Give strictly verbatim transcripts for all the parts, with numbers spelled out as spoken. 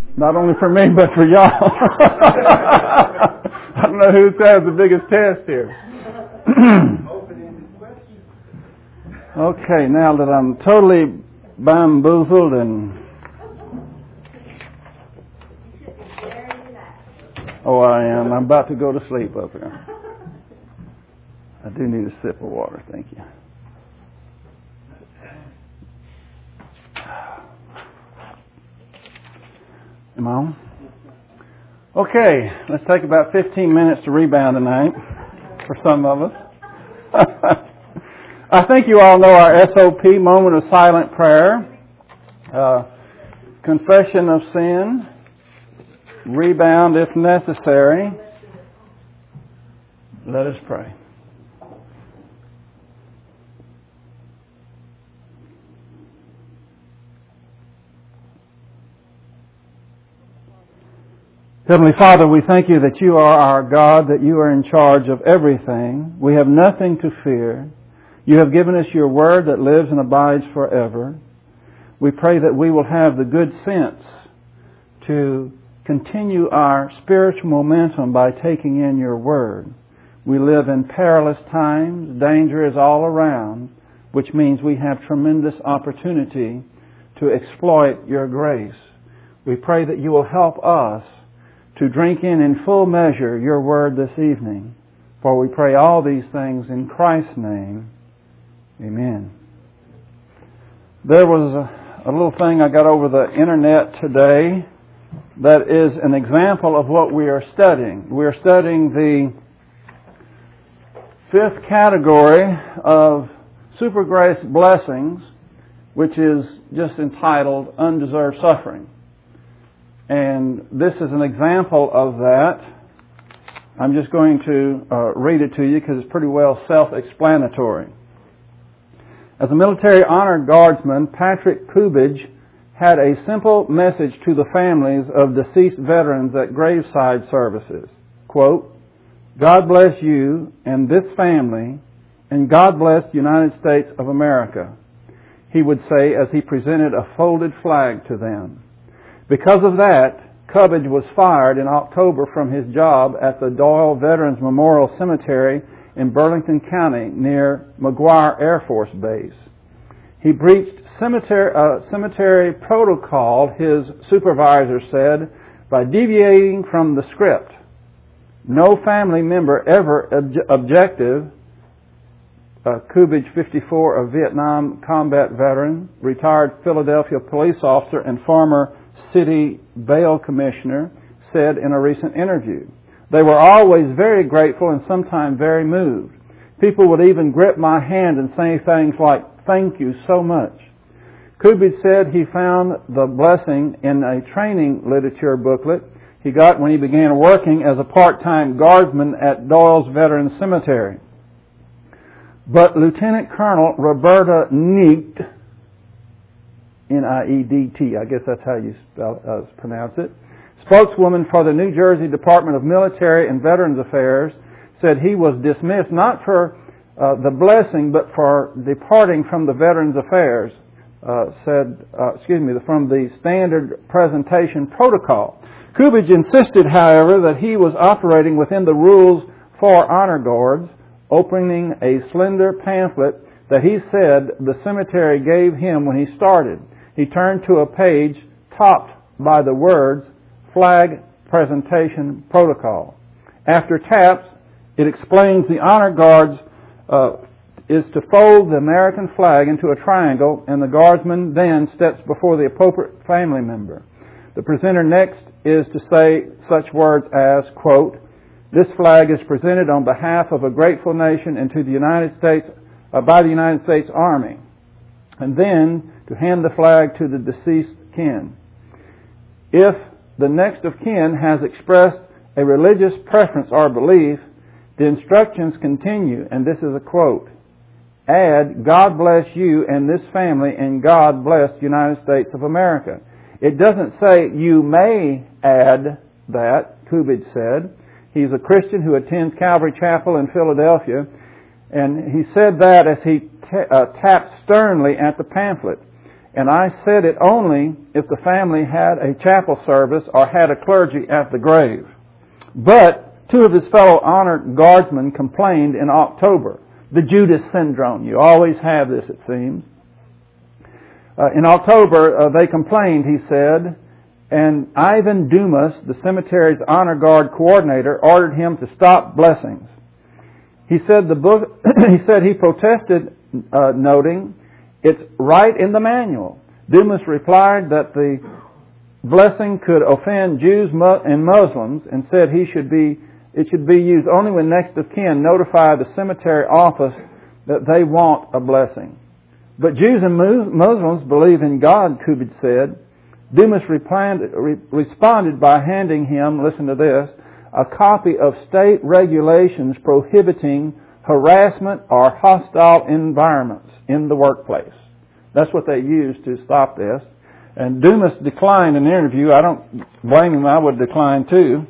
Not only for me, but for y'all. I don't know who has the biggest test here. Okay, now that I'm totally bamboozled and... Oh, I am. I'm about to go to sleep up here. I do need a sip of water, thank you. Am I on? Okay, let's take about fifteen minutes to rebound tonight for some of us. I think you all know our S O P, moment of silent prayer, uh, confession of sin, rebound if necessary. Let us pray. Heavenly Father, we thank you that you are our God, that you are in charge of everything. We have nothing to fear. You have given us your word that lives and abides forever. We pray that we will have the good sense to continue our spiritual momentum by taking in your word. We live in perilous times. Danger is all around, which means we have tremendous opportunity to exploit your grace. We pray that you will help us to drink in in full measure your word this evening. For we pray all these things in Christ's name. Amen. There was a, a little thing I got over the internet today that is an example of what we are studying. We are studying the fifth category of super grace blessings, which is just entitled Undeserved Suffering. And this is an example of that. I'm just going to uh, read it to you because it's pretty well self-explanatory. As a military honor guardsman, Patrick Kubich had a simple message to the families of deceased veterans at graveside services. Quote, God bless you and this family, and God bless the United States of America, he would say as he presented a folded flag to them. Because of that, Kubich was fired in October from his job at the Doyle Veterans Memorial Cemetery in Burlington County near McGuire Air Force Base. He breached cemetery, uh, cemetery protocol, his supervisor said, by deviating from the script. No family member ever ob- objective, uh, Kubich, fifty-four, a Vietnam combat veteran, retired Philadelphia police officer and former city bail commissioner, said in a recent interview. They were always very grateful and sometimes very moved. People would even grip my hand and say things like, thank you so much. Kubich said he found the blessing in a training literature booklet he got when he began working as a part-time guardsman at Doyle's Veterans Cemetery. But Lieutenant Colonel Roberta Neat, N I E D T, I guess that's how you spell, uh, pronounce it, spokeswoman for the New Jersey Department of Military and Veterans Affairs, said he was dismissed not for uh, the blessing, but for departing from the Veterans Affairs, uh, said, uh, excuse me, from the standard presentation protocol. Kubich insisted, however, that he was operating within the rules for honor guards, opening a slender pamphlet that he said the cemetery gave him when he started. He turned to a page topped by the words, Flag Presentation Protocol. After taps, it explains the honor guards uh, is to fold the American flag into a triangle, and the guardsman then steps before the appropriate family member. The presenter next is to say such words as, quote, this flag is presented on behalf of a grateful nation and to the United States, uh, by the United States Army. And then to hand the flag to the deceased kin. If the next of kin has expressed a religious preference or belief, the instructions continue, and this is a quote, add, God bless you and this family, and God bless the United States of America. It doesn't say you may add that, Kubich said. He's a Christian who attends Calvary Chapel in Philadelphia, and he said that as he t- uh, tapped sternly at the pamphlet. and I said it only if the family had a chapel service or had a clergy at the grave. But two of his fellow honored guardsmen complained in October. The Judas syndrome. You always have this, it seems. Uh, in October, uh, they complained, he said, and Ivan Dumas, the cemetery's honor guard coordinator, ordered him to stop blessings. He said the book. he said he protested, uh, noting, "It's right in the manual." Dumas replied that the blessing could offend Jews and Muslims, and said he should be it should be used only when next of kin notify the cemetery office that they want a blessing. But Jews and Muslims believe in God, Kubich said. Dumas responded by handing him, listen to this, a copy of state regulations prohibiting harassment or hostile environments in the workplace. That's what they used to stop this. And Dumas declined an interview. I don't blame him. I would decline too.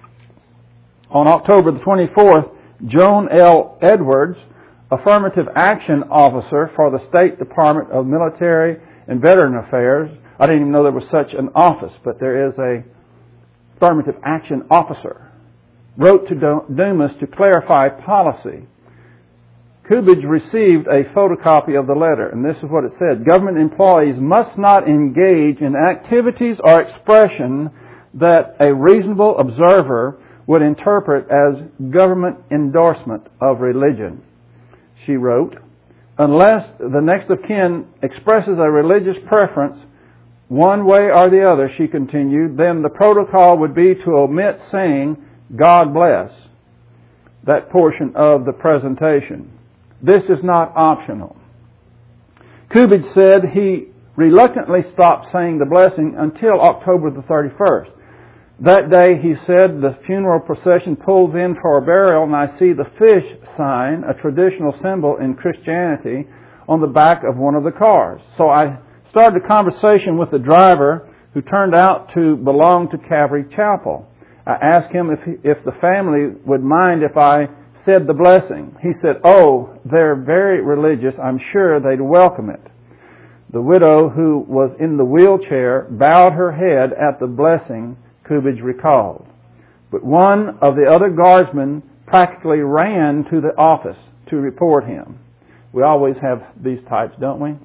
On October the twenty-fourth, Joan L. Edwards, Affirmative Action Officer for the State Department of Military and Veteran Affairs, I didn't even know there was such an office, but there is a Affirmative Action Officer, wrote to Dumas to clarify policy. Kubich received a photocopy of the letter, and this is what it said. Government employees must not engage in activities or expression that a reasonable observer would interpret as government endorsement of religion, she wrote. Unless the next of kin expresses a religious preference one way or the other, she continued, then the protocol would be to omit saying, God bless, that portion of the presentation. This is not optional. Kubich said he reluctantly stopped saying the blessing until October the thirty-first. That day, he said, the funeral procession pulls in for a burial, and I see the fish sign, a traditional symbol in Christianity, on the back of one of the cars. So I started a conversation with the driver, who turned out to belong to Calvary Chapel. I asked him if he, if the family would mind if I said the blessing. He said, "Oh, they're very religious. I'm sure they'd welcome it." The widow, who was in the wheelchair, bowed her head at the blessing, Kubich recalled. But one of the other guardsmen practically ran to the office to report him. We always have these types, don't we?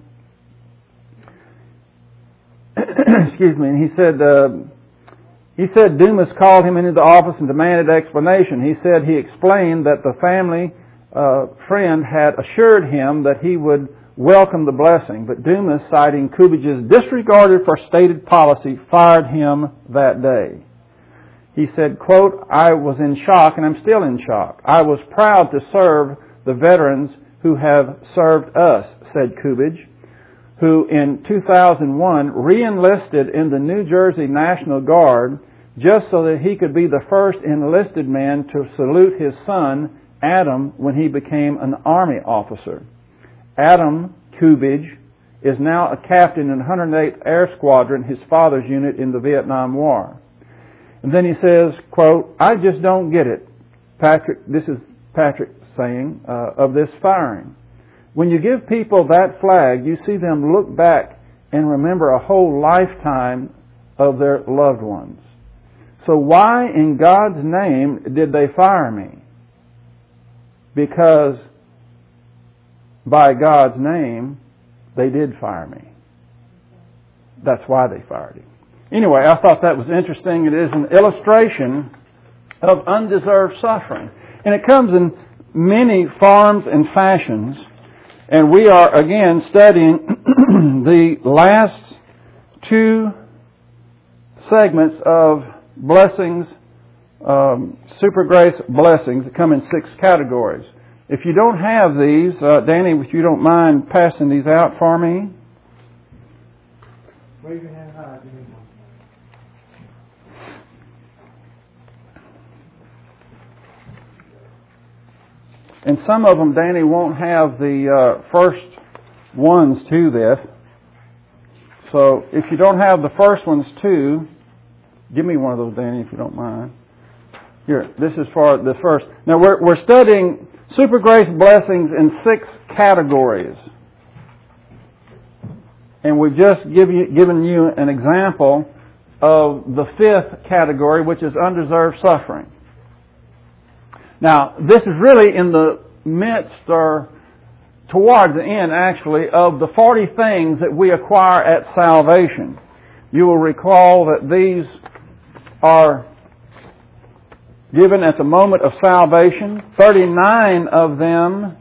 Excuse me. And he said, uh, he said Dumas called him into the office and demanded explanation. He said he explained that the family uh, friend had assured him that he would welcome the blessing, but Dumas, citing Kubich's disregard for stated policy, fired him that day. He said, quote, "I was in shock, and I'm still in shock. I was proud to serve the veterans who have served us," said Kubich, who in two thousand one re-enlisted in the New Jersey National Guard just so that he could be the first enlisted man to salute his son, Adam, when he became an Army officer. Adam Kubich is now a captain in one hundred eighth Air Squadron, his father's unit in the Vietnam War. And then he says, quote, "I just don't get it," Patrick, this is Patrick saying, uh, "of this firing. When you give people that flag, you see them look back and remember a whole lifetime of their loved ones. So why in God's name did they fire me? Because by God's name, they did fire me. That's why they fired him." Anyway, I thought that was interesting. It is an illustration of undeserved suffering. And it comes in many forms and fashions. And we are, again, studying the last two segments of blessings, um, super grace blessings that come in six categories. If you don't have these, uh, Danny, if you don't mind passing these out for me. Raise your hand high. And some of them, Danny, won't have the uh, first ones to this. So if you don't have the first ones too, give me one of those, Danny, if you don't mind. Here, this is for the first. Now we're we're studying super grace blessings in six categories. And we've just give you, given you an example of the fifth category, which is undeserved suffering. Now, this is really in the midst, or towards the end, actually, of the forty things that we acquire at salvation. You will recall that these are given at the moment of salvation. thirty-nine of them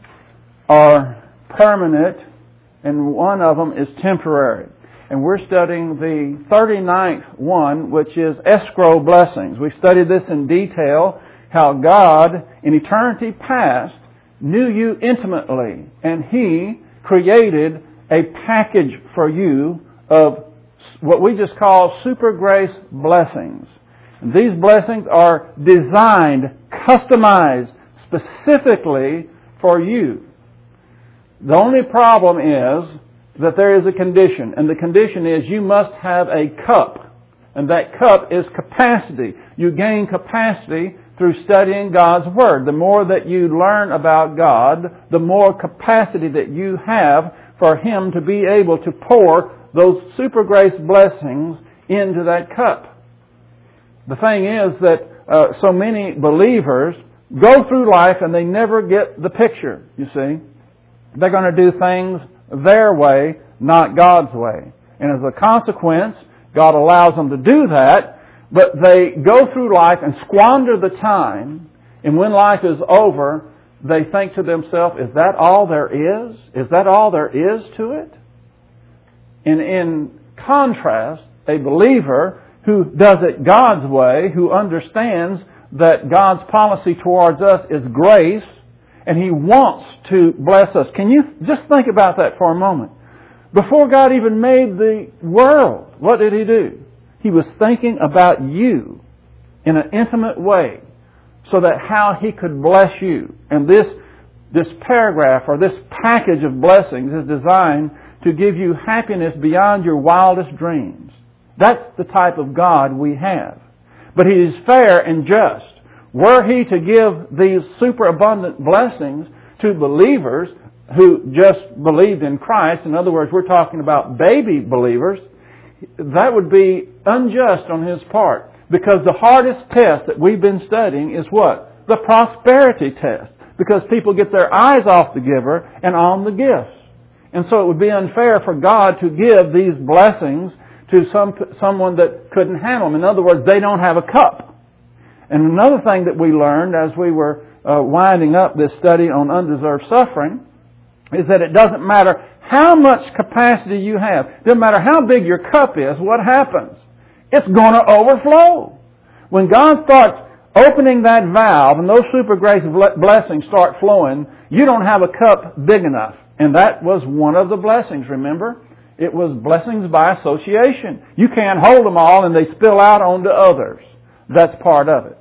are permanent, and one of them is temporary. And we're studying the thirty-ninth one, which is escrow blessings. We studied this in detail, how God, in eternity past, knew you intimately, and He created a package for you of what we just call super grace blessings. And these blessings are designed, customized, specifically for you. The only problem is that there is a condition, and the condition is you must have a cup, and that cup is capacity. You gain capacity through studying God's Word. The more that you learn about God, the more capacity that you have for Him to be able to pour those super grace blessings into that cup. The thing is that uh, so many believers go through life and they never get the picture, you see. They're going to do things their way, not God's way. And as a consequence, God allows them to do that, but they go through life and squander the time, and when life is over, they think to themselves, is that all there is? Is that all there is to it? And in contrast, a believer who does it God's way, who understands that God's policy towards us is grace, and He wants to bless us. Can you just think about that for a moment? Before God even made the world, what did He do? He was thinking about you in an intimate way so that how He could bless you. And this, this paragraph or this package of blessings is designed to give you happiness beyond your wildest dreams. That's the type of God we have. But He is fair and just. Were He to give these superabundant blessings to believers who just believed in Christ, in other words, we're talking about baby believers, that would be unjust on His part. Because the hardest test that we've been studying is what? The prosperity test. Because people get their eyes off the giver and on the gifts. And so it would be unfair for God to give these blessings to some someone that couldn't handle them. In other words, they don't have a cup. And another thing that we learned as we were uh, winding up this study on undeserved suffering is that it doesn't matter how much capacity you have. It doesn't matter how big your cup is, what happens? It's going to overflow. When God starts opening that valve and those super grace blessings start flowing, you don't have a cup big enough. And that was one of the blessings, remember? It was blessings by association. You can't hold them all and they spill out onto others. That's part of it.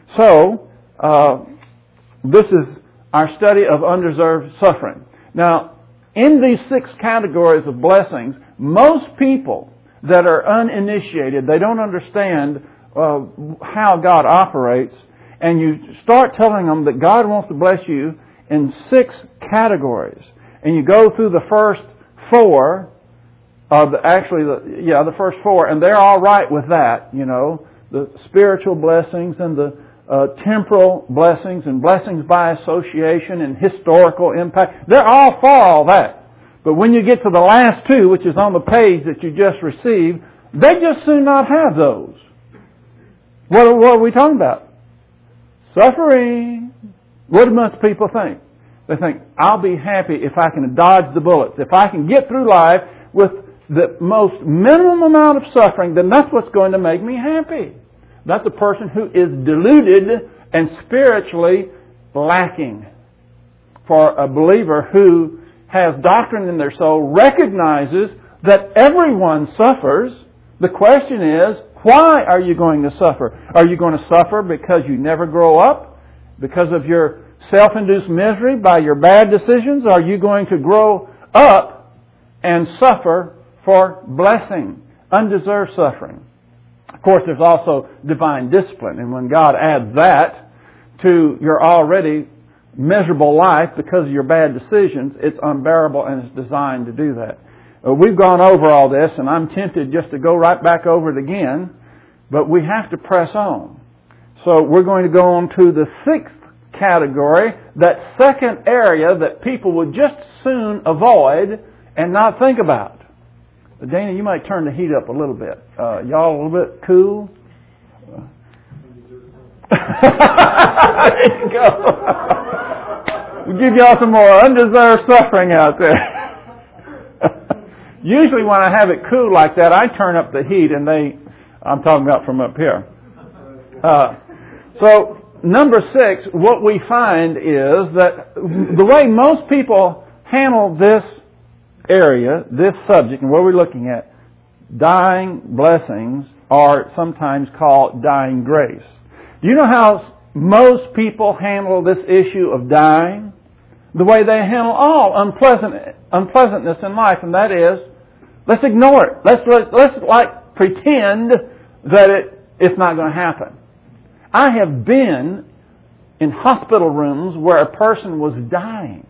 So, uh, this is our study of undeserved suffering. Now, in these six categories of blessings, most people that are uninitiated, they don't understand uh, how God operates, and you start telling them that God wants to bless you in six categories. And you go through the first four, uh, the, actually, the, yeah, the first four, and they're all right with that, you know, the spiritual blessings and the uh, temporal blessings and blessings by association and historical impact. They're all for all that. But when you get to the last two, which is on the page that you just received, they just soon not have those. What are, what are we talking about? Suffering. What do most people think? They think, I'll be happy if I can dodge the bullets. If I can get through life with the most minimum amount of suffering, then that's what's going to make me happy. That's a person who is deluded and spiritually lacking. For a believer who has doctrine in their soul, recognizes that everyone suffers. The question is, why are you going to suffer? Are you going to suffer because you never grow up? Because of your self-induced misery by your bad decisions? Are you going to grow up and suffer for blessing, undeserved suffering? Of course, there's also divine discipline. And when God adds that to your already miserable life because of your bad decisions, it's unbearable and it's designed to do that. Uh, we've gone over all this, and I'm tempted just to go right back over it again, but we have to press on. So we're going to go on to the sixth category, that second area that people would just soon avoid and not think about. Dana, you might turn the heat up a little bit. Uh, y'all a little bit cool? There you go. We'll give y'all some more undeserved suffering out there. Usually when I have it cool like that, I turn up the heat, and they, I'm talking about from up here. Uh, so, number six, what we find is that the way most people handle this area, this subject, and what we're looking at, dying blessings are sometimes called dying grace. Do you know how most people handle this issue of dying? The way they handle all unpleasant unpleasantness in life, and that is, let's ignore it. Let's let, let's like pretend that it it's not going to happen. I have been in hospital rooms where a person was dying,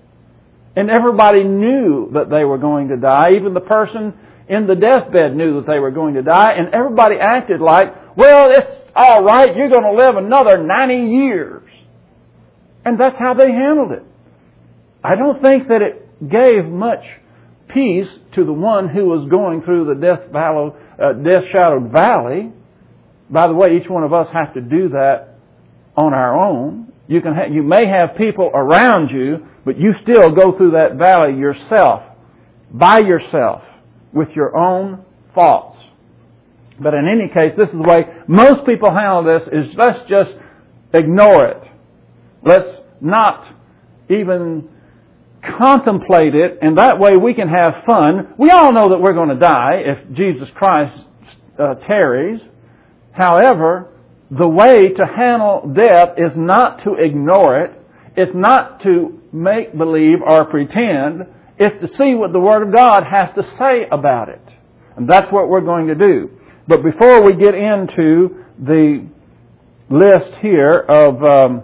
and everybody knew that they were going to die. Even the person in the deathbed knew that they were going to die, and everybody acted like, well, it's all right, you're going to live another ninety years. And that's how they handled it. I don't think that it gave much peace to the one who was going through the death valley, uh, death-shadowed valley. By the way, each one of us have to do that on our own. You can ha- you may have people around you, but you still go through that valley yourself, by yourself, with your own thoughts. But in any case, this is the way most people handle this, is let's just ignore it. Let's not even contemplate it, and that way we can have fun. We all know that we're going to die if Jesus Christ uh, tarries. However, the way to handle death is not to ignore it. It's not to make believe or pretend. It's to see what the Word of God has to say about it. And that's what we're going to do. But before we get into the list here of um,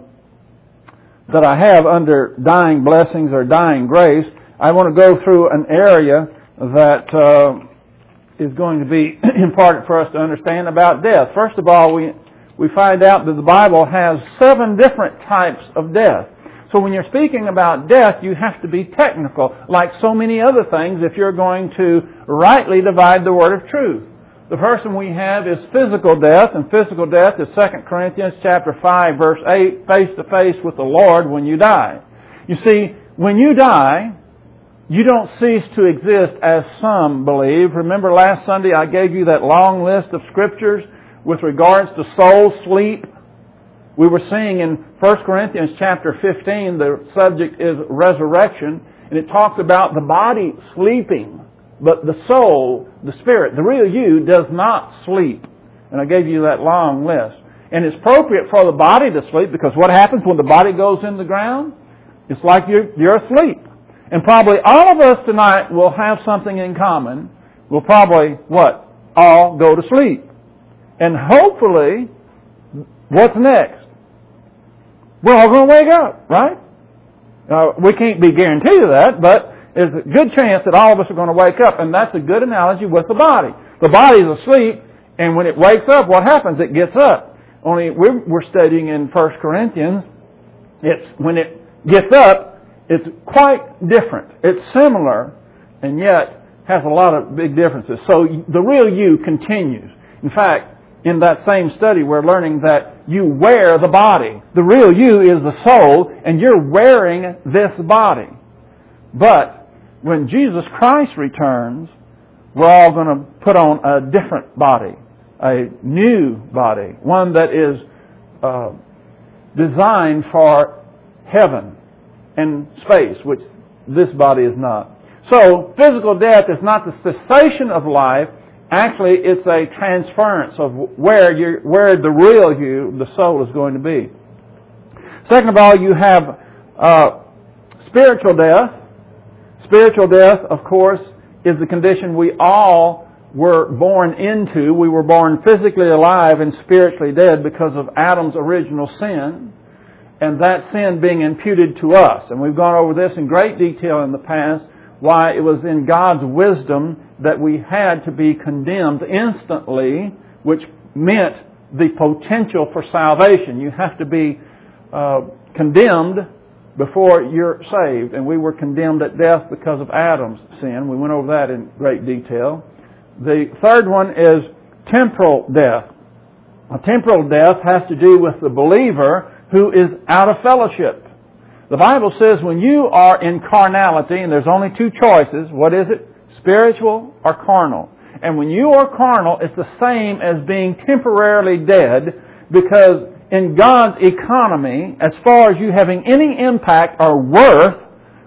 that I have under dying blessings or dying grace, I want to go through an area that uh, is going to be important for us to understand about death. First of all, we we find out that the Bible has seven different types of death. So when you're speaking about death, you have to be technical, like so many other things, if you're going to rightly divide the word of truth. The first one we have is physical death, and physical death is Second Corinthians chapter five, verse eight, face to face with the Lord when you die. You see, when you die, you don't cease to exist as some believe. Remember last Sunday I gave you that long list of scriptures with regards to soul sleep? We were seeing in First Corinthians chapter fifteen, the subject is resurrection, and it talks about the body sleeping, but the soul, the spirit, the real you, does not sleep. And I gave you that long list. And it's appropriate for the body to sleep, because what happens when the body goes in the ground? It's like you're, you're asleep. And probably all of us tonight will have something in common. We'll probably, what? All go to sleep. And hopefully, what's next? We're all going to wake up, right? Uh, we can't be guaranteed of that, but there's a good chance that all of us are going to wake up, and that's a good analogy with the body. The body's asleep, and when it wakes up, what happens? It gets up. Only we're, we're studying in First Corinthians, it's when it gets up, it's quite different. It's similar, and yet has a lot of big differences. So the real you continues. In fact, in that same study, we're learning that you wear the body. The real you is the soul, and you're wearing this body. But when Jesus Christ returns, we're all going to put on a different body, a new body, one that is uh, designed for heaven and space, which this body is not. So, physical death is not the cessation of life. Actually, it's a transference of where you where the real you, the soul, is going to be. Second of all, you have uh, spiritual death. Spiritual death, of course, is the condition we all were born into. We were born physically alive and spiritually dead because of Adam's original sin, and that sin being imputed to us. And we've gone over this in great detail in the past, why it was in God's wisdom that we had to be condemned instantly, which meant the potential for salvation. You have to be uh, condemned before you're saved. And we were condemned at death because of Adam's sin. We went over that in great detail. The third one is temporal death. A temporal death has to do with the believer who is out of fellowship. The Bible says when you are in carnality, and there's only two choices, what is it? Spiritual or carnal. And when you are carnal, it's the same as being temporarily dead, because in God's economy, as far as you having any impact or worth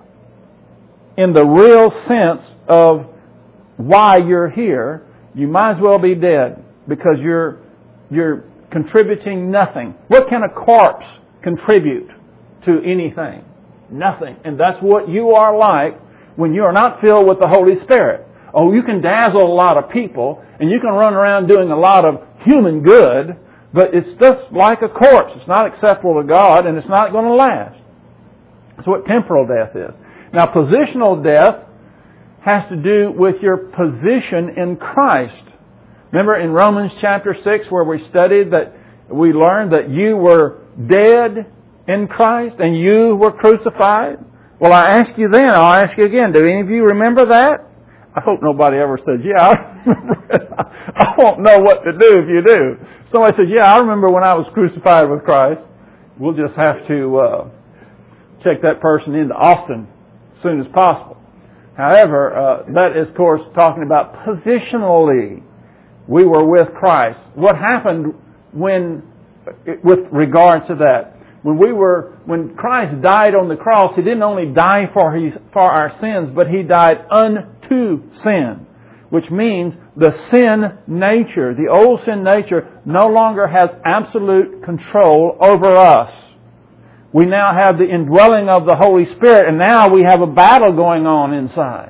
in the real sense of why you're here, you might as well be dead, because you're you're contributing nothing. What can a corpse contribute to anything? Nothing. And that's what you are like when you are not filled with the Holy Spirit. Oh, you can dazzle a lot of people, and you can run around doing a lot of human good, but it's just like a corpse. It's not acceptable to God, and it's not going to last. That's what temporal death is. Now, positional death has to do with your position in Christ. Remember in Romans chapter six, where we studied that we learned that you were dead in Christ and you were crucified? Well, I asked you then, I'll ask you again, do any of you remember that? I hope nobody ever says, yeah, I remember it. I won't know what to do if you do. Somebody says, yeah, I remember when I was crucified with Christ. We'll just have to uh, check that person into Austin as soon as possible. However, uh, that is, of course, talking about positionally. We were with Christ. What happened when, with regards to that? When we were, when Christ died on the cross, He didn't only die for His, for our sins, but He died unto sin, which means the sin nature, the old sin nature, no longer has absolute control over us. We now have the indwelling of the Holy Spirit, and now we have a battle going on inside.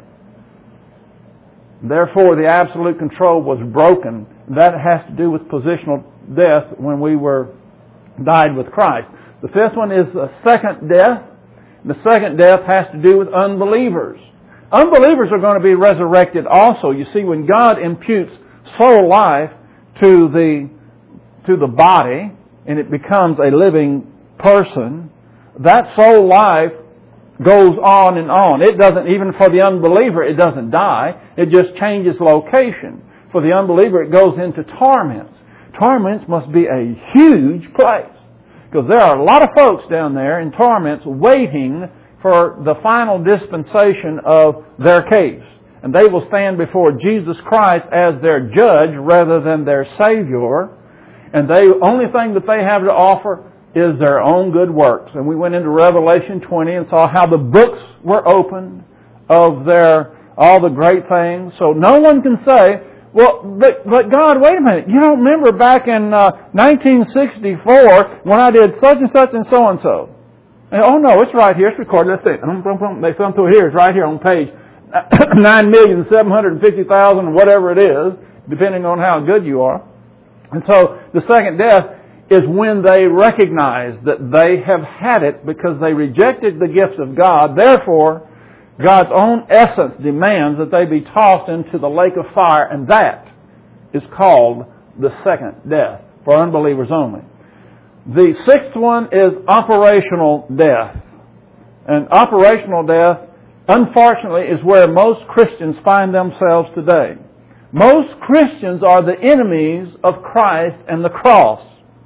Therefore, the absolute control was broken. That has to do with positional death when we were died with Christ. The fifth one is the second death. The second death has to do with unbelievers. Unbelievers are going to be resurrected also. You see, when God imputes soul life to the, to the body, and it becomes a living person, that soul life goes on and on. It doesn't, even for the unbeliever, it doesn't die. It just changes location. For the unbeliever, it goes into torments. Torments must be a huge place, because there are a lot of folks down there in torments waiting for the final dispensation of their case. And they will stand before Jesus Christ as their judge rather than their Savior. And the only thing that they have to offer is their own good works. And we went into Revelation twenty and saw how the books were opened of their all the great things. So no one can say, well, but, but God, wait a minute. You don't remember back in uh, nineteen sixty-four when I did such and such and so and so. And, oh no, it's right here. It's recorded. Let's see. They thumb through here. It's right here on page nine million seven hundred fifty thousand, whatever it is, depending on how good you are. And so the second death is when they recognize that they have had it because they rejected the gifts of God. Therefore, God's own essence demands that they be tossed into the lake of fire, and that is called the second death, for unbelievers only. The sixth one is operational death. And operational death, unfortunately, is where most Christians find themselves today. Most Christians are the enemies of Christ and the cross.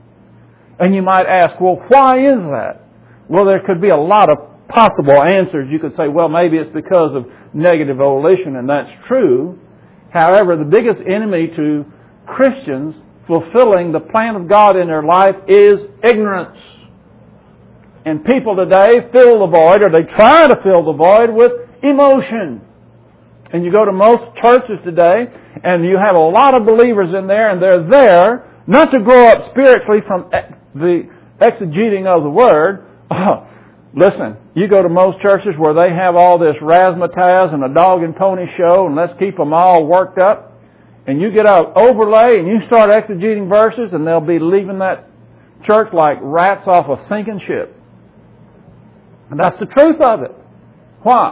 And you might ask, well, why is that? Well, there could be a lot of possible answers. You could say, well, maybe it's because of negative volition, and that's true. However, the biggest enemy to Christians fulfilling the plan of God in their life is ignorance. And people today fill the void, or they try to fill the void, with emotion. And you go to most churches today, and you have a lot of believers in there, and they're there not to grow up spiritually from the exegeting of the Word. Oh, listen, you go to most churches where they have all this razzmatazz and a dog and pony show, and let's keep them all worked up. And you get an overlay and you start exegeting verses, and they'll be leaving that church like rats off a sinking ship. And that's the truth of it. Why?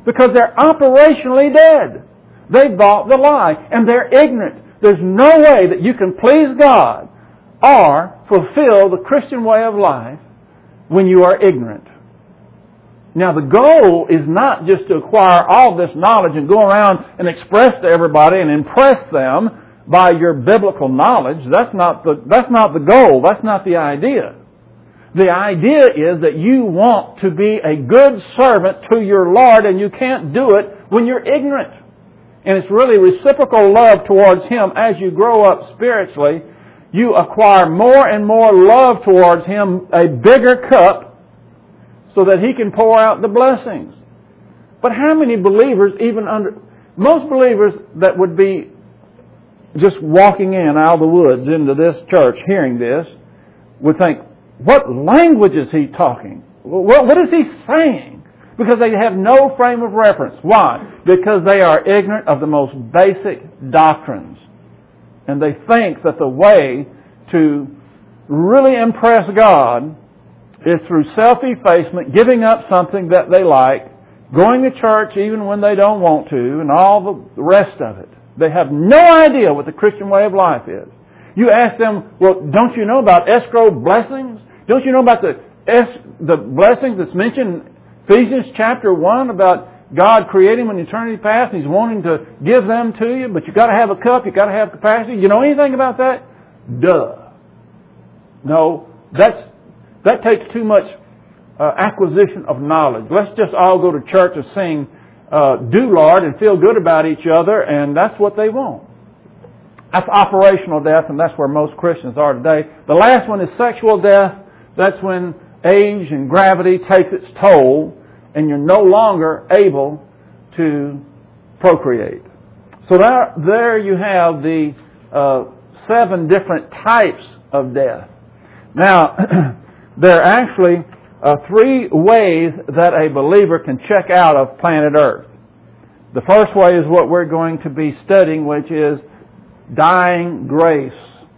because they're operationally dead. They bought the lie, and they're ignorant. There's no way that you can please God or fulfill the Christian way of life when you are ignorant. Now, the goal is not just to acquire all this knowledge and go around and express to everybody and impress them by your biblical knowledge. That's not the, that's not the goal. That's not the idea. The idea is that you want to be a good servant to your Lord, and you can't do it when you're ignorant. And it's really reciprocal love towards Him. As you grow up spiritually, you acquire more and more love towards Him, a bigger cup, so that He can pour out the blessings. But how many believers, even under, most believers that would be just walking in out of the woods into this church, hearing this, would think, what language is he talking? What, what is he saying? Because they have no frame of reference. Why? Because they are ignorant of the most basic doctrines. And they think that the way to really impress God is through self-effacement, giving up something that they like, going to church even when they don't want to, and all the rest of it. They have no idea what the Christian way of life is. You ask them, well, don't you know about escrow blessings? Don't you know about the es- the blessings that's mentioned in Ephesians chapter one about God creating an eternity past and He's wanting to give them to you, but you've got to have a cup, you've got to have capacity. You know anything about that? Duh. No, that's that takes too much uh, acquisition of knowledge. Let's just all go to church and sing uh, Do Lord and feel good about each other, and that's what they want. That's operational death, and that's where most Christians are today. The last one is sexual death. That's when age and gravity takes its toll, and you're no longer able to procreate. So there, there you have the uh, seven different types of death. Now, there are actually uh, three ways that a believer can check out of planet Earth. The first way is what we're going to be studying, which is dying grace,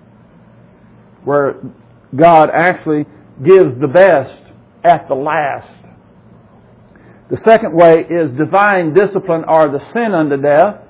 where God actually gives the best at the last. The second way is divine discipline, or the sin unto death.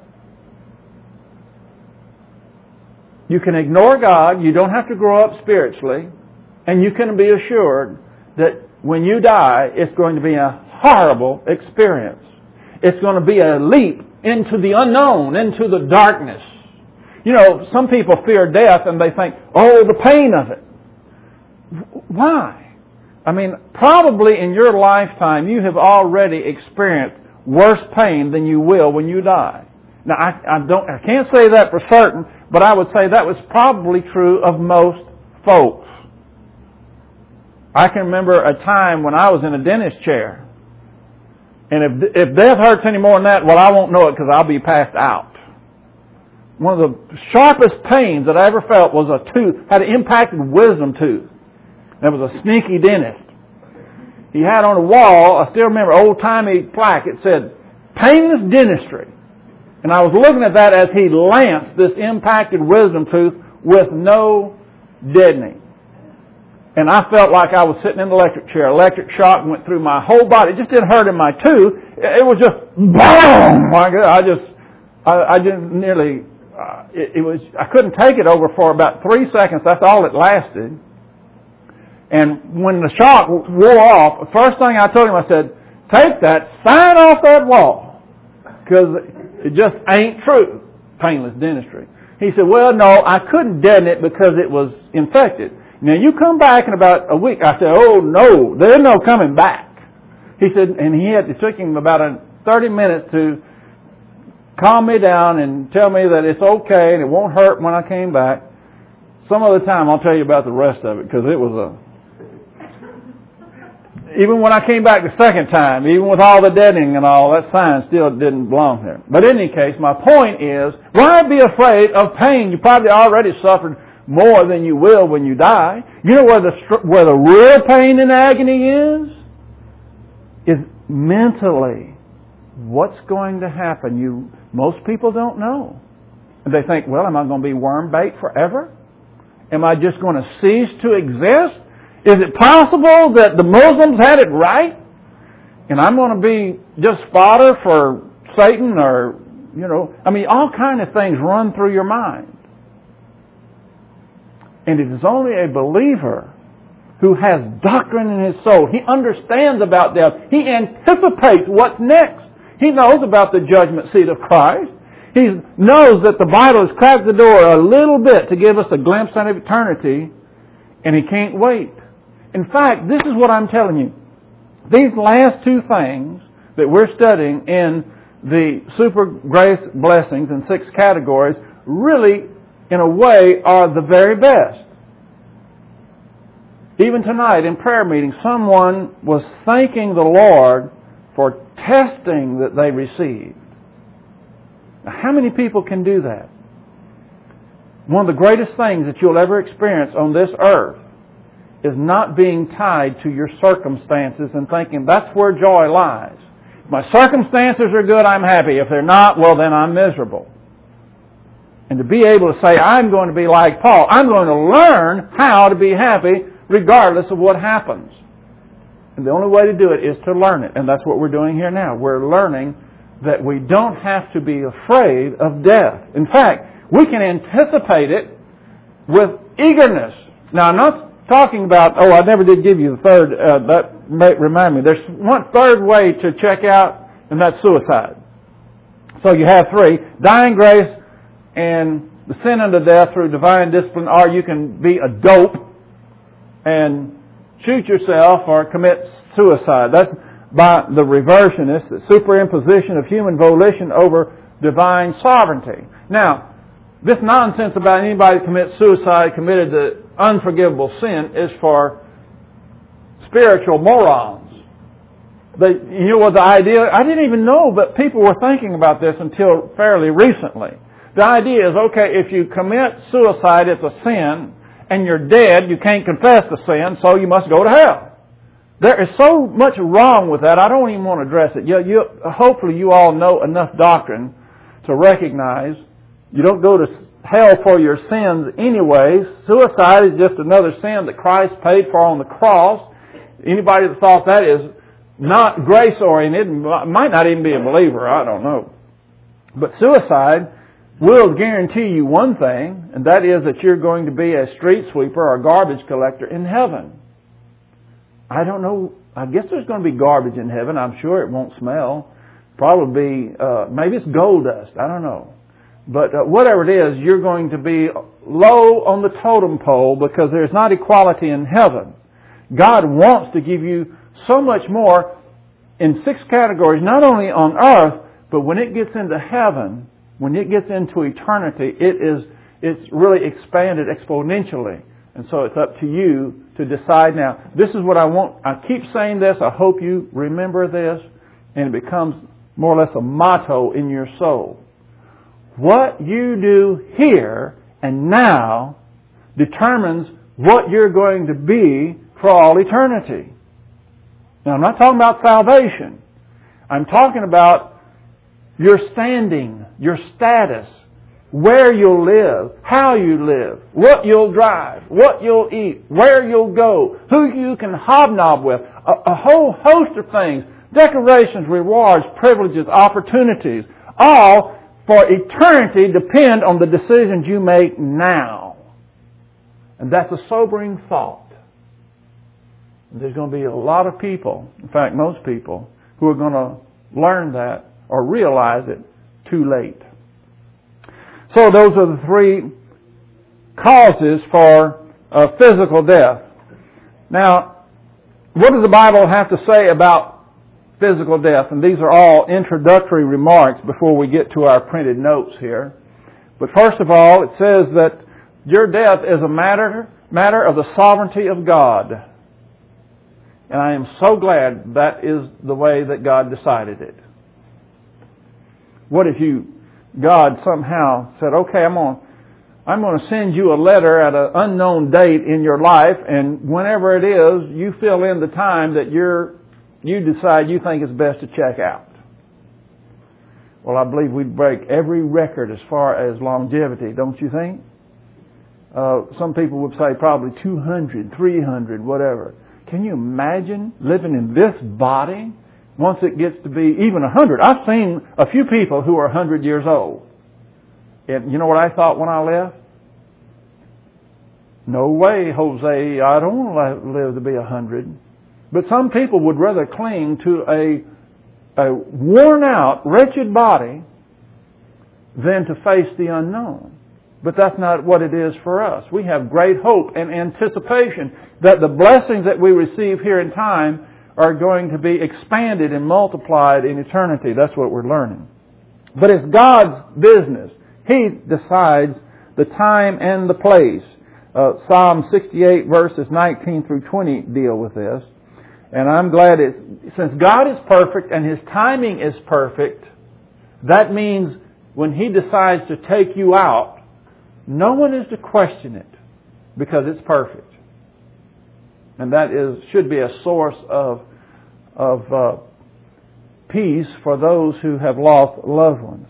You can ignore God, you don't have to grow up spiritually, and you can be assured that when you die, it's going to be a horrible experience. It's going to be a leap into the unknown, into the darkness. You know, some people fear death and they think, oh, the pain of it. Why? I mean, probably in your lifetime you have already experienced worse pain than you will when you die. Now, I, I don't, I can't say that for certain, but I would say that was probably true of most folks. I can remember a time when I was in a dentist chair, and if if death hurts any more than that, well, I won't know it because I'll be passed out. One of the sharpest pains that I ever felt was a tooth, had an impacted wisdom tooth. There was a sneaky dentist. He had on a wall, I still remember, old-timey plaque. It said, painless dentistry. And I was looking at that as he lanced this impacted wisdom tooth with no deadening. And I felt like I was sitting in an electric chair. Electric shock went through my whole body. It just didn't hurt in my tooth. It was just, boom! I just, I, I just nearly, uh, it, it was, I couldn't take it over for about three seconds. That's all it lasted. And when the shock wore off, the first thing I told him, I said, take that sign off that wall. Because it just ain't true, painless dentistry. He said, well, no, I couldn't deaden it because it was infected. Now, you come back in about a week. I said, oh, no, there's no coming back. He said, and he had, it took him about a, thirty minutes to calm me down and tell me that it's okay and it won't hurt when I came back. Some other time I'll tell you about the rest of it, because it was a... Even when I came back the second time, even with all the deadening and all, that sign still didn't belong there. But in any case, my point is, why be afraid of pain? You probably already suffered more than you will when you die. You know where the where the real pain and agony is? Is mentally. What's going to happen? You most people don't know. And they think, well, am I going to be worm bait forever? Am I just going to cease to exist? Is it possible that the Muslims had it right? And I'm going to be just fodder for Satan or, you know, I mean, all kind of things run through your mind. And it is only a believer who has doctrine in his soul. He understands about death. He anticipates what's next. He knows about the judgment seat of Christ. He knows that the Bible has cracked the door a little bit to give us a glimpse into eternity, and he can't wait. In fact, this is what I'm telling you. These last two things that we're studying in the super grace blessings in six categories really, in a way, are the very best. Even tonight in prayer meeting, someone was thanking the Lord for testing that they received. Now, how many people can do that? One of the greatest things that you'll ever experience on this earth is not being tied to your circumstances and thinking that's where joy lies. If my circumstances are good, I'm happy. If they're not, well, then I'm miserable. And to be able to say, I'm going to be like Paul. I'm going to learn how to be happy regardless of what happens. And the only way to do it is to learn it. And that's what we're doing here now. We're learning that we don't have to be afraid of death. In fact, we can anticipate it with eagerness. Now, I'm not talking about, oh, I never did give you the third, uh, that may remind me. There's one third way to check out, and that's suicide. So you have three: dying grace and the sin unto death through divine discipline, or you can be a dope and shoot yourself or commit suicide. That's by the reversionist, the superimposition of human volition over divine sovereignty. Now, this nonsense about anybody that commits suicide committed the unforgivable sin is for spiritual morons. They, you know what the idea, I didn't even know that people were thinking about this until fairly recently. The idea is, okay, if you commit suicide, it's a sin, and you're dead, you can't confess the sin, so you must go to hell. There is so much wrong with that, I don't even want to address it. You, you, hopefully you all know enough doctrine to recognize you don't go to hell for your sins anyways. Suicide is just another sin that Christ paid for on the cross. Anybody that thought that is not grace-oriented might not even be a believer, I don't know. But suicide will guarantee you one thing, and that is that you're going to be a street sweeper or a garbage collector in heaven. I don't know. I guess there's going to be garbage in heaven. I'm sure it won't smell. Probably, uh, maybe it's gold dust. I don't know. But uh, whatever it is, you're going to be low on the totem pole because there's not equality in heaven. God wants to give you so much more in six categories, not only on earth, but when it gets into heaven, when it gets into eternity, it is it's really expanded exponentially. And so it's up to you to decide now. This is what I want. I keep saying this. I hope you remember this. And it becomes more or less a motto in your soul. What you do here and now determines what you're going to be for all eternity. Now, I'm not talking about salvation. I'm talking about your standing, your status, where you'll live, how you live, what you'll drive, what you'll eat, where you'll go, who you can hobnob with, a, a whole host of things, decorations, rewards, privileges, opportunities, all for eternity depend on the decisions you make now. And that's a sobering thought. There's going to be a lot of people, in fact most people, who are going to learn that or realize it too late. So those are the three causes for uh, physical death. Now, what does the Bible have to say about physical death? And these are all introductory remarks before we get to our printed notes here. But first of all, it says that your death is a matter, matter of the sovereignty of God. And I am so glad that is the way that God decided it. What if you, God somehow said, okay, I'm going, I'm going to send you a letter at an unknown date in your life, and whenever it is, you fill in the time that you're, you decide you think it's best to check out. Well, I believe we'd break every record as far as longevity, don't you think? Uh, some people would say probably two hundred, three hundred, whatever. Can you imagine living in this body once it gets to be even a hundred. I've seen a few people who are a hundred years old. And you know what I thought when I left? No way, Jose, I don't want to live to be a hundred. But some people would rather cling to a, a worn out, wretched body than to face the unknown. But that's not what it is for us. We have great hope and anticipation that the blessings that we receive here in time are going to be expanded and multiplied in eternity. That's what we're learning. But it's God's business. He decides the time and the place. Uh, Psalm sixty-eight verses nineteen through twenty deal with this. And I'm glad it's, since God is perfect and His timing is perfect, that means when He decides to take you out, no one is to question it because it's perfect. And that is should be a source of, of uh, peace for those who have lost loved ones.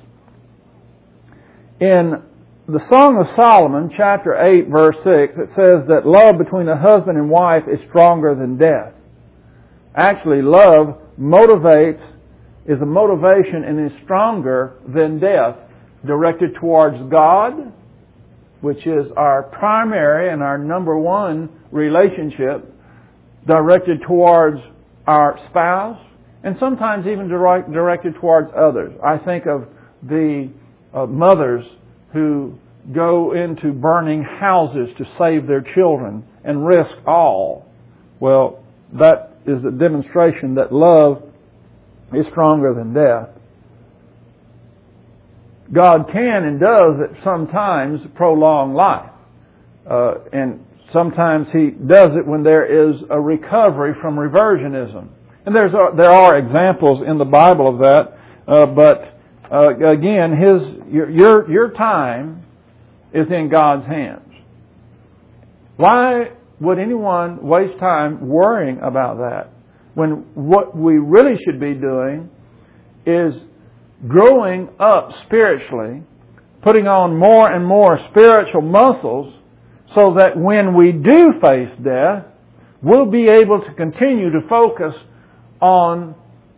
In the Song of Solomon, chapter eight, verse six, it says that love between a husband and wife is stronger than death. Actually, love motivates, is a motivation and is stronger than death, directed towards God, which is our primary and our number one relationship, directed towards our spouse, and sometimes even direct, directed towards others. I think of the uh, mothers who go into burning houses to save their children and risk all. Well, that is a demonstration that love is stronger than death. God can and does at sometimes prolong life. Uh, and sometimes He does it when there is a recovery from reversionism. And there's a, there are examples in the Bible of that. Uh, but uh, again, His your, your your time is in God's hands. Why would anyone waste time worrying about that when what we really should be doing is growing up spiritually, putting on more and more spiritual muscles so that when we do face death, we'll be able to continue to focus on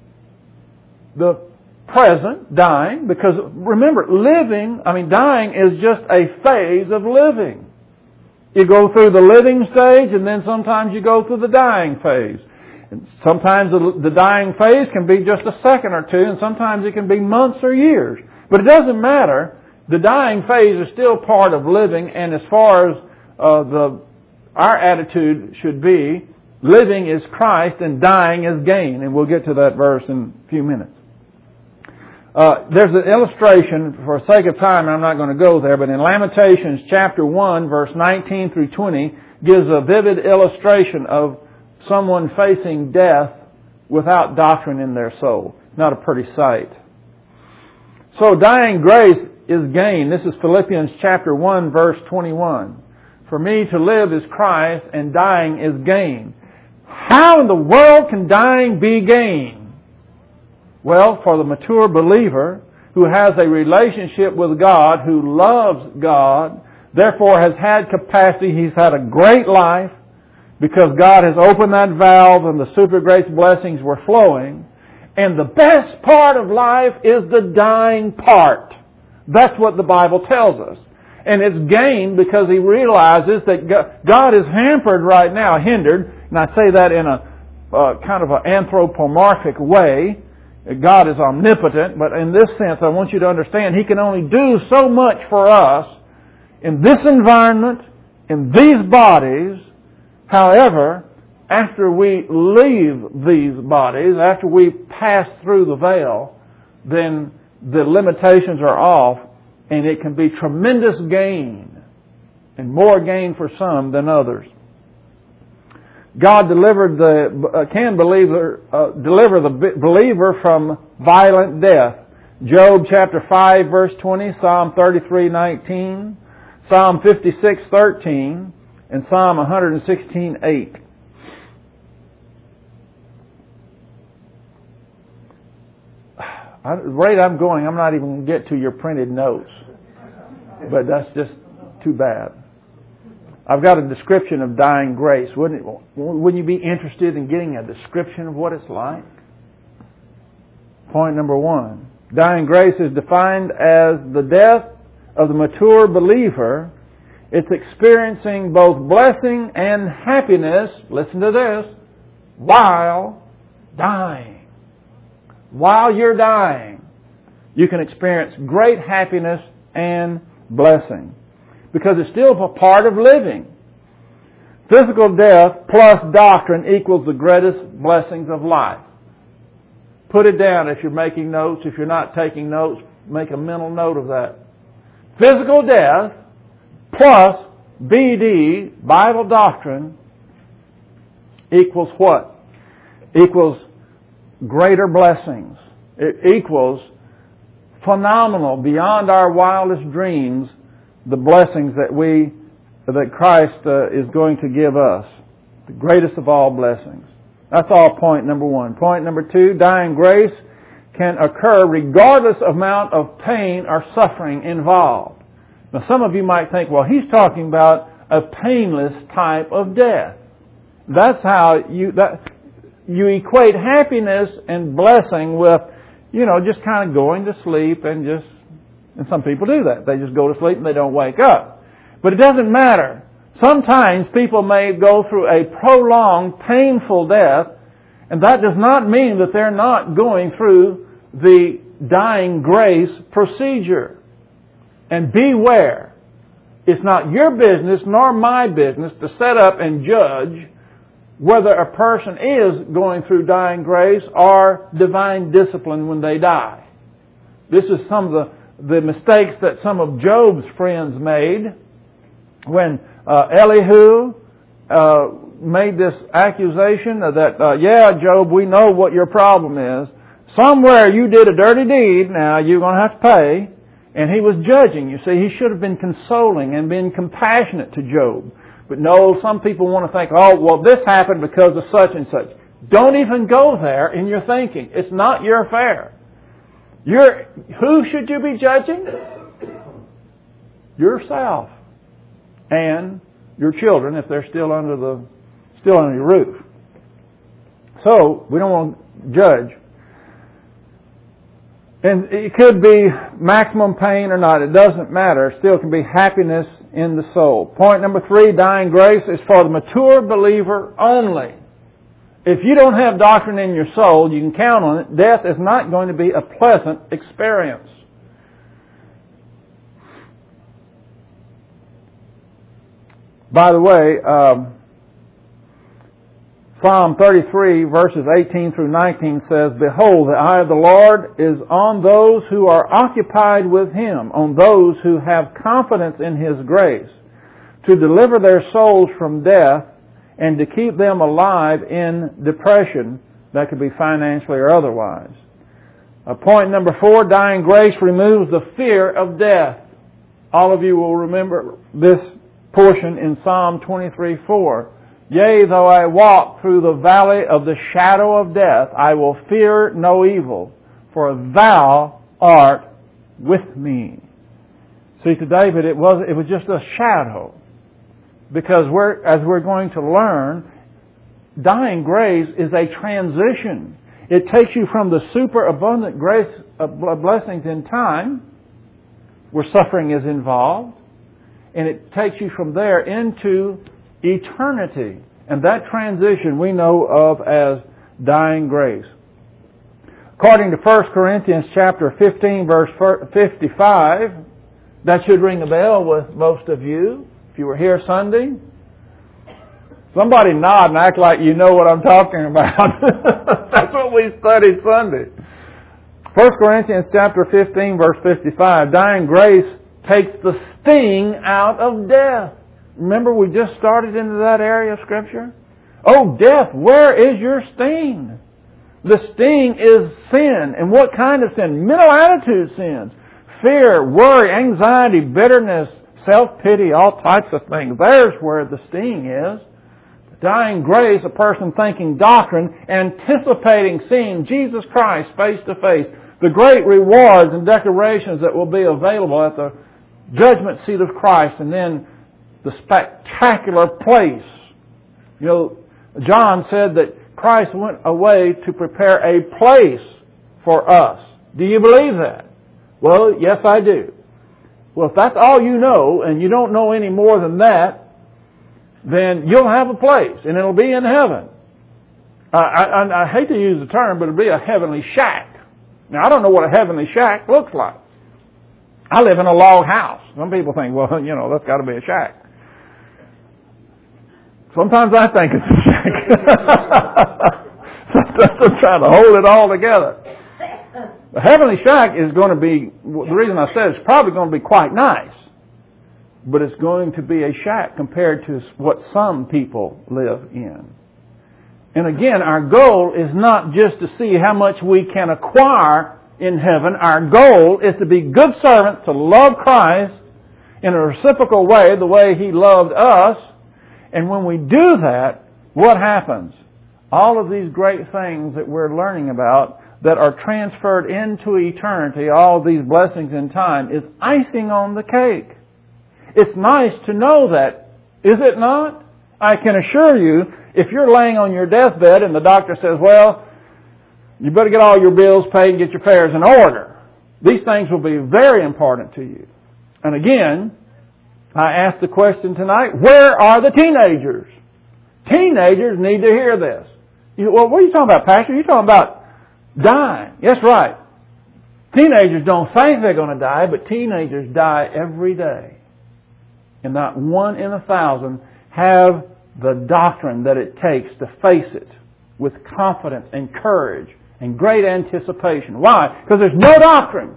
the present, dying, because remember, living, I mean, dying is just a phase of living. You go through the living stage and then sometimes you go through the dying phase. And sometimes the, the dying phase can be just a second or two, and sometimes it can be months or years. But it doesn't matter. The dying phase is still part of living, and as far as uh, the our attitude should be, living is Christ and dying is gain. And we'll get to that verse in a few minutes. Uh, there's an illustration, for sake of time, I'm not going to go there, but in Lamentations chapter one, verse nineteen through twenty, gives a vivid illustration of someone facing death without doctrine in their soul. Not a pretty sight. So dying grace is gain. This is Philippians chapter one, verse twenty-one. For me to live is Christ and dying is gain. How in the world can dying be gain? Well, for the mature believer who has a relationship with God, who loves God, therefore has had capacity, he's had a great life, because God has opened that valve and the super grace blessings were flowing. And the best part of life is the dying part. That's what the Bible tells us. And it's gained because he realizes that God is hampered right now, hindered, and I say that in a uh, kind of an anthropomorphic way. God is omnipotent, but in this sense I want you to understand He can only do so much for us in this environment, in these bodies. However, after we leave these bodies, after we pass through the veil, then the limitations are off and it can be tremendous gain, and more gain for some than others. God delivered the uh, can believer uh, deliver the believer from violent death. Job chapter five verse twenty, Psalm thirty-three nineteen, Psalm fifty-six thirteen, and Psalm one sixteen eight. The rate I'm going, I'm not even going to get to your printed notes, but that's just too bad. I've got a description of dying grace. Wouldn't it, wouldn't you be interested in getting a description of what it's like? Point number one. Dying grace is defined as the death of the mature believer. It's experiencing both blessing and happiness, listen to this, while dying. While you're dying, you can experience great happiness and blessing. Because it's still a part of living. Physical death plus doctrine equals the greatest blessings of life. Put it down if you're making notes. If you're not taking notes, make a mental note of that. Physical death plus B D, Bible doctrine, equals what? Equals greater blessings. It equals phenomenal, beyond our wildest dreams, the blessings that we, that Christ uh, is going to give us. The greatest of all blessings. That's all point number one. Point number two, dying grace can occur regardless of amount of pain or suffering involved. Now some of you might think, well, he's talking about a painless type of death. That's how you, that, you equate happiness and blessing with, you know, just kind of going to sleep and just, and some people do that. They just go to sleep and they don't wake up. But it doesn't matter. Sometimes people may go through a prolonged, painful death, and that does not mean that they're not going through the dying grace procedure. And beware, it's not your business nor my business to set up and judge whether a person is going through dying grace or divine discipline when they die. This is some of the, the mistakes that some of Job's friends made when uh, Elihu uh, made this accusation that, uh, yeah, Job, we know what your problem is. Somewhere you did a dirty deed, now you're going to have to pay. And he was judging. You see, he should have been consoling and been compassionate to Job. But no, some people want to think, oh, well, this happened because of such and such. Don't even go there in your thinking. It's not your affair. You're, who should you be judging? Yourself. And your children, if they're still under the, still under your roof. So, we don't want to judge. And it could be maximum pain or not. It doesn't matter. It still can be happiness in the soul. Point number three, dying grace is for the mature believer only. If you don't have doctrine in your soul, you can count on it. Death is not going to be a pleasant experience. By the way, um, Psalm thirty-three verses eighteen through nineteen says, Behold, the eye of the Lord is on those who are occupied with Him, on those who have confidence in His grace, to deliver their souls from death and to keep them alive in depression, that could be financially or otherwise. Uh, point number four, dying grace removes the fear of death. All of you will remember this portion in Psalm twenty-three four. Yea, though I walk through the valley of the shadow of death, I will fear no evil, for Thou art with me. See, to David, it was it was just a shadow, because we're as we're going to learn, dying grace is a transition. It takes you from the superabundant grace of blessings in time, where suffering is involved, and it takes you from there into eternity. And that transition we know of as dying grace. According to First Corinthians chapter fifteen, verse fifty-five, that should ring a bell with most of you, if you were here Sunday. Somebody nod and act like you know what I'm talking about. That's what we studied Sunday. First Corinthians chapter fifteen, verse fifty-five, dying grace takes the sting out of death. Remember, we just started into that area of Scripture? Oh, death, where is your sting? The sting is sin. And what kind of sin? Mental attitude sins. Fear, worry, anxiety, bitterness, self-pity, all types of things. There's where the sting is. Dying grace, a person thinking doctrine, anticipating seeing Jesus Christ face to face. The great rewards and decorations that will be available at the judgment seat of Christ, and then the spectacular place. You know, John said that Christ went away to prepare a place for us. Do you believe that? Well, yes, I do. Well, if that's all you know, and you don't know any more than that, then you'll have a place, and it'll be in heaven. I, I, I hate to use the term, but it'll be a heavenly shack. Now, I don't know what a heavenly shack looks like. I live in a log house. Some people think, well, you know, that's got to be a shack. Sometimes I think it's a shack. Sometimes I'm trying to hold it all together. The heavenly shack is going to be, the reason I said it's probably going to be quite nice, but it's going to be a shack compared to what some people live in. And again, our goal is not just to see how much we can acquire in heaven. Our goal is to be good servants, to love Christ in a reciprocal way, the way He loved us. And when we do that, what happens? All of these great things that we're learning about that are transferred into eternity, all these blessings in time, is icing on the cake. It's nice to know that, is it not? I can assure you, if you're laying on your deathbed and the doctor says, well, you better get all your bills paid and get your affairs in order, these things will be very important to you. And again, I asked the question tonight, where are the teenagers? Teenagers need to hear this. You, well, what are you talking about, Pastor? You're talking about dying. Yes, right. Teenagers don't think they're going to die, but teenagers die every day. And not one in a thousand have the doctrine that it takes to face it with confidence and courage and great anticipation. Why? Because there's no doctrine.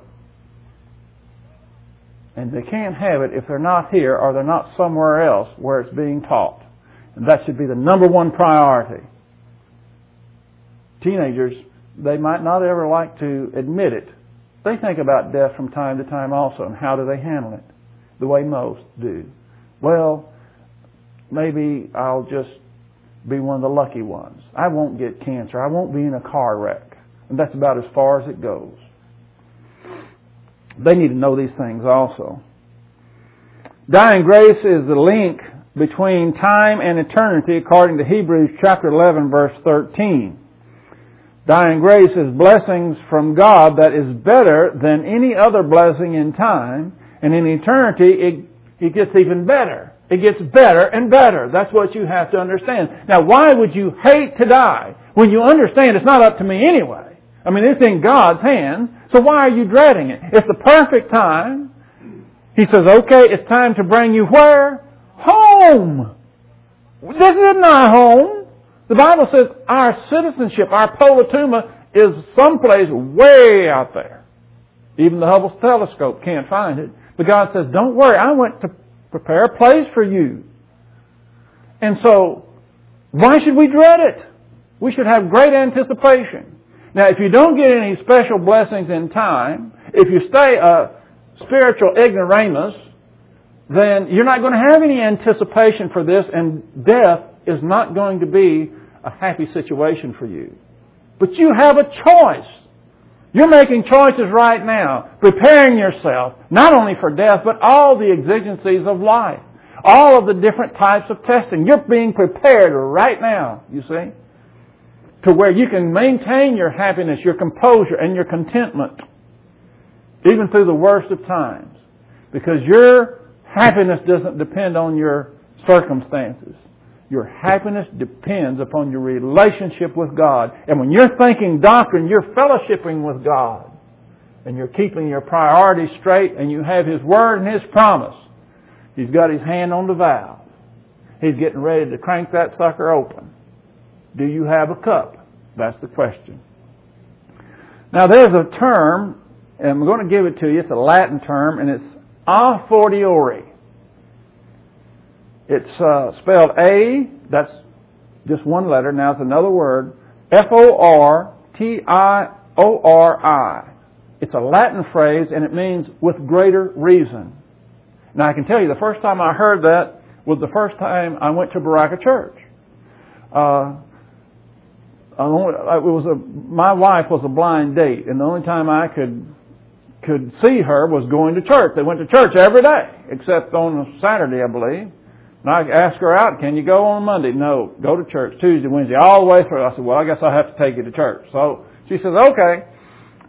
And they can't have it if they're not here or they're not somewhere else where it's being taught. And that should be the number one priority. Teenagers, they might not ever like to admit it. They think about death from time to time also, and how do they handle it? The way most do. Well, maybe I'll just be one of the lucky ones. I won't get cancer. I won't be in a car wreck. And that's about as far as it goes. They need to know these things also. Dying grace is the link between time and eternity according to Hebrews chapter eleven verse thirteen. Dying grace is blessings from God that is better than any other blessing in time. And in eternity, it, it gets even better. It gets better and better. That's what you have to understand. Now, why would you hate to die when you understand it's not up to me anyway? I mean, it's in God's hands. So why are you dreading it? It's the perfect time. He says, okay, it's time to bring you where? Home. This isn't our home. The Bible says our citizenship, our polituma, is someplace way out there. Even the Hubble telescope can't find it. But God says, don't worry, I went to prepare a place for you. And so, why should we dread it? We should have great anticipation. Now, if you don't get any special blessings in time, if you stay a spiritual ignoramus, then you're not going to have any anticipation for this, and death is not going to be a happy situation for you. But you have a choice. You're making choices right now, preparing yourself, not only for death, but all the exigencies of life, all of the different types of testing. You're being prepared right now, you see, to where you can maintain your happiness, your composure, and your contentment, even through the worst of times, because your happiness doesn't depend on your circumstances. Your happiness depends upon your relationship with God. And when you're thinking doctrine, you're fellowshipping with God. And you're keeping your priorities straight, and you have His Word and His promise. He's got His hand on the valve. He's getting ready to crank that sucker open. Do you have a cup? That's the question. Now there's a term, and I'm going to give it to you. It's a Latin term, and it's a fortiori. It's uh, spelled A, that's just one letter, now it's another word, F O R T I O R I. It's a Latin phrase, and it means with greater reason. Now I can tell you, the first time I heard that was the first time I went to Baraka Church. Uh, it was a, my wife was a blind date, and the only time I could could see her was going to church. They went to church every day, except on a Saturday, I believe. And I asked her out, can you go on Monday? No, go to church Tuesday, Wednesday, all the way through. I said, well, I guess I'll have to take you to church. So she says, okay.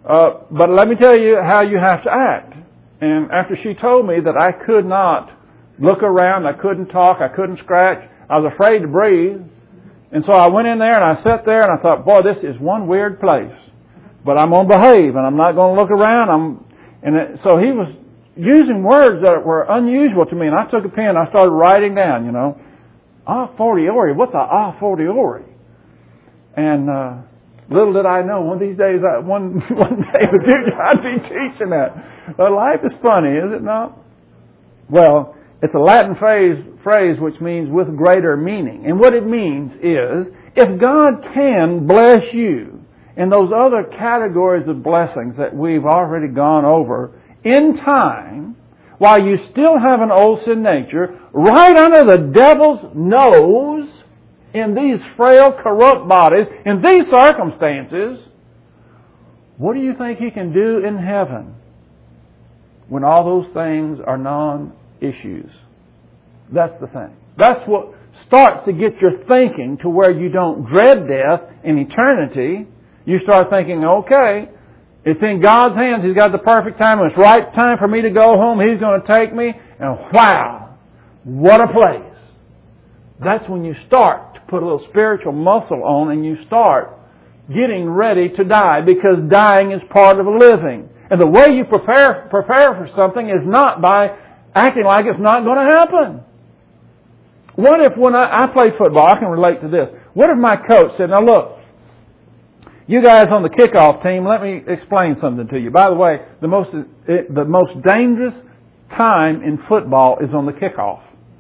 Uh, but let me tell you how you have to act. And after she told me that I could not look around, I couldn't talk, I couldn't scratch, I was afraid to breathe. And so I went in there and I sat there and I thought, boy, this is one weird place. But I'm going to behave and I'm not going to look around. I'm, and it, so he was using words that were unusual to me. And I took a pen and I started writing down, you know, a fortiori. What's a a fortiori? And uh, little did I know, one of these days, I, one one day in the future, I'd be teaching that. But life is funny, is it not? Well, it's a Latin phrase, phrase which means with greater meaning. And what it means is, if God can bless you in those other categories of blessings that we've already gone over in time, while you still have an old sin nature, right under the devil's nose, in these frail, corrupt bodies, in these circumstances, what do you think He can do in heaven when all those things are non-issues? That's the thing. That's what starts to get your thinking to where you don't dread death in eternity. You start thinking, okay, it's in God's hands. He's got the perfect time. When it's right time for me to go home, He's going to take me. And wow, what a place. That's when you start to put a little spiritual muscle on and you start getting ready to die, because dying is part of living. And the way you prepare prepare for something is not by acting like it's not going to happen. What if when I, I played football, I can relate to this. What if my coach said, now look, you guys on the kickoff team, let me explain something to you. By the way, the most it, the most dangerous time in football is on the kickoff.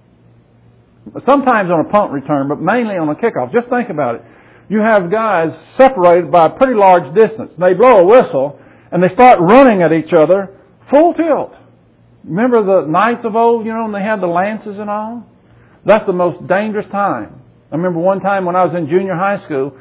Sometimes on a punt return, but mainly on a kickoff. Just think about it. You have guys separated by a pretty large distance. They blow a whistle and they start running at each other full tilt. Remember the knights of old, you know, and they had the lances and all? That's the most dangerous time. I remember one time when I was in junior high school,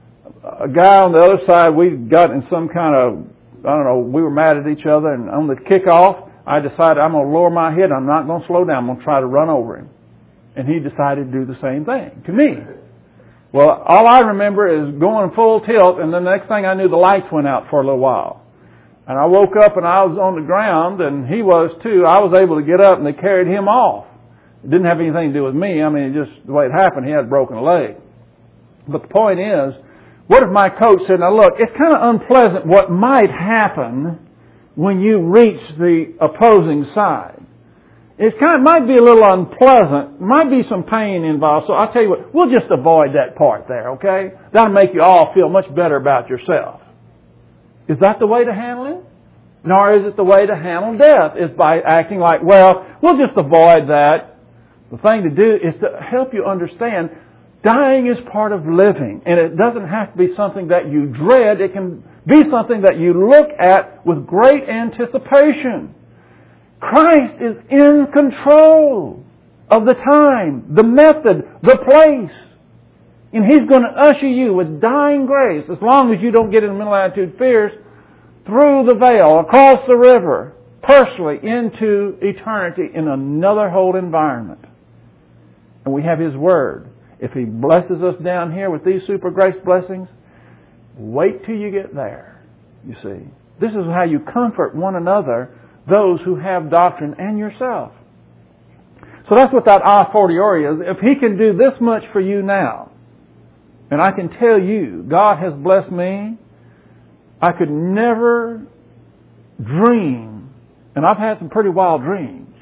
a guy on the other side, we got in some kind of, I don't know, we were mad at each other, and on the kickoff, I decided I'm going to lower my head. I'm not going to slow down. I'm going to try to run over him. And he decided to do the same thing to me. Well, all I remember is going full tilt, and the next thing I knew, the lights went out for a little while. And I woke up and I was on the ground, and he was too. I was able to get up, and they carried him off. It didn't have anything to do with me. I mean, it just the way it happened, he had a broken leg. But the point is, what if my coach said, now look, it's kind of unpleasant what might happen when you reach the opposing side. It kind of might be a little unpleasant. Might be some pain involved. So I'll tell you what, we'll just avoid that part there, okay? That'll make you all feel much better about yourself. Is that the way to handle it? Nor is it the way to handle death, is by acting like, well, we'll just avoid that. The thing to do is to help you understand dying is part of living. And it doesn't have to be something that you dread. It can be something that you look at with great anticipation. Christ is in control of the time, the method, the place. And He's going to usher you with dying grace, as long as you don't get in middle attitude fears, through the veil, across the river, personally into eternity in another whole environment. And we have His Word. If He blesses us down here with these super grace blessings, wait till you get there, you see. This is how you comfort one another, those who have doctrine, and yourself. So that's what that a fortiori is. If He can do this much for you now, and I can tell you, God has blessed me, I could never dream, and I've had some pretty wild dreams,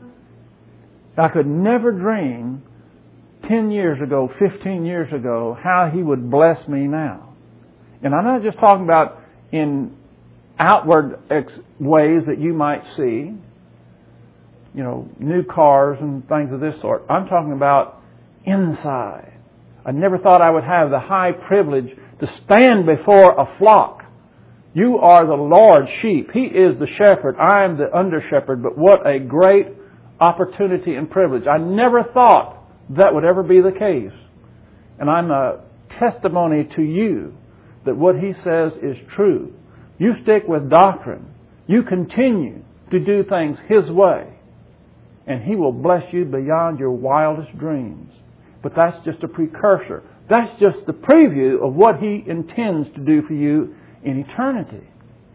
I could never dream ten years ago, fifteen years ago, how He would bless me now. And I'm not just talking about in outward ex- ways that you might see, you know, new cars and things of this sort. I'm talking about inside. I never thought I would have the high privilege to stand before a flock. You are the Lord's sheep. He is the shepherd. I am the under shepherd. But what a great opportunity and privilege. I never thought that would ever be the case. And I'm a testimony to you that what He says is true. You stick with doctrine. You continue to do things His way. And He will bless you beyond your wildest dreams. But that's just a precursor. That's just the preview of what He intends to do for you in eternity.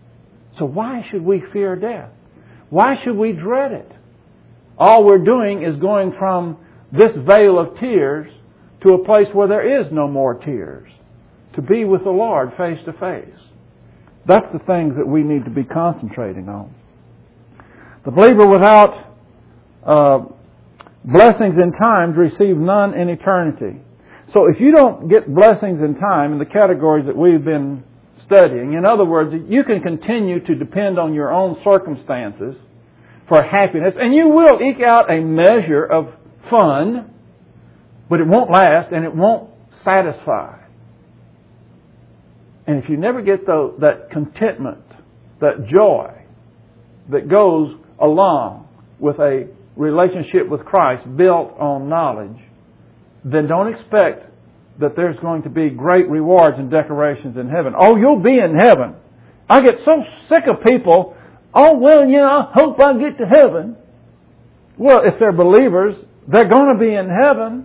So why should we fear death? Why should we dread it? All we're doing is going from this vale of tears to a place where there is no more tears, to be with the Lord face to face. That's the things that we need to be concentrating on. The believer without uh, blessings in time receives none in eternity. So if you don't get blessings in time in the categories that we've been studying, in other words, you can continue to depend on your own circumstances for happiness, and you will eke out a measure of fun, but it won't last and it won't satisfy. And if you never get the, that contentment, that joy that goes along with a relationship with Christ built on knowledge, then don't expect that there's going to be great rewards and decorations in heaven. Oh, you'll be in heaven. I get so sick of people, oh, well, yeah, I hope I get to heaven. Well, if they're believers, they're going to be in heaven,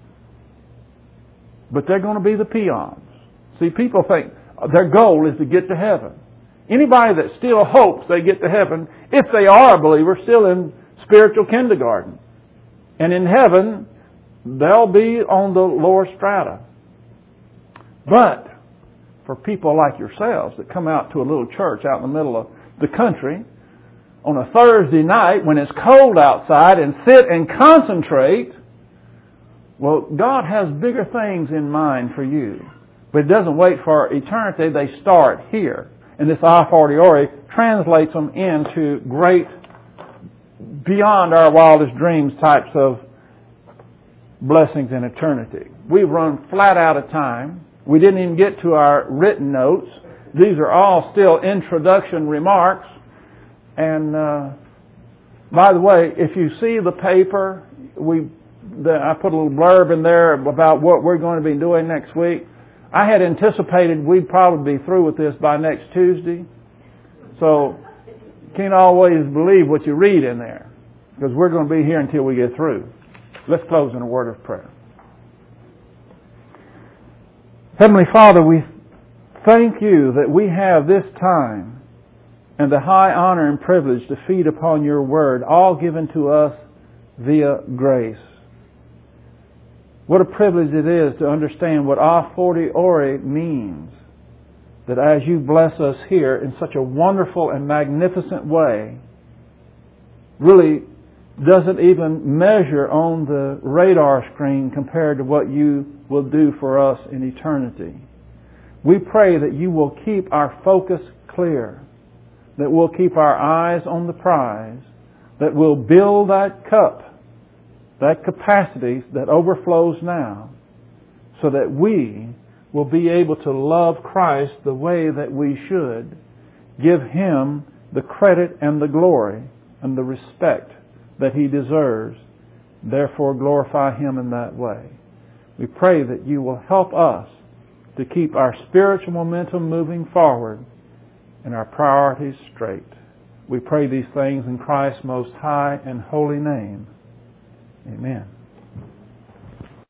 but they're going to be the peons. See, people think their goal is to get to heaven. Anybody that still hopes they get to heaven, if they are a believer, still in spiritual kindergarten. And in heaven, they'll be on the lower strata. But for people like yourselves that come out to a little church out in the middle of the country on a Thursday night when it's cold outside and sit and concentrate, well, God has bigger things in mind for you. But it doesn't wait for eternity. They start here. And this a fortiori translates them into great, beyond our wildest dreams types of blessings in eternity. We've run flat out of time. We didn't even get to our written notes. These are all still introduction remarks. And uh, by the way, if you see the paper, we the, I put a little blurb in there about what we're going to be doing next week. I had anticipated we'd probably be through with this by next Tuesday. So you can't always believe what you read in there, because we're going to be here until we get through. Let's close in a word of prayer. Heavenly Father, we thank you that we have this time and the high honor and privilege to feed upon your word, all given to us via grace. What a privilege it is to understand what a fortiori means. That as you bless us here in such a wonderful and magnificent way, really doesn't even measure on the radar screen compared to what you will do for us in eternity. We pray that you will keep our focus clear, that we'll keep our eyes on the prize, that we'll build that cup, that capacity that overflows now, so that we will be able to love Christ the way that we should, give Him the credit and the glory and the respect that He deserves, therefore glorify Him in that way. We pray that you will help us to keep our spiritual momentum moving forward and our priorities straight. We pray these things in Christ's most high and holy name. Amen.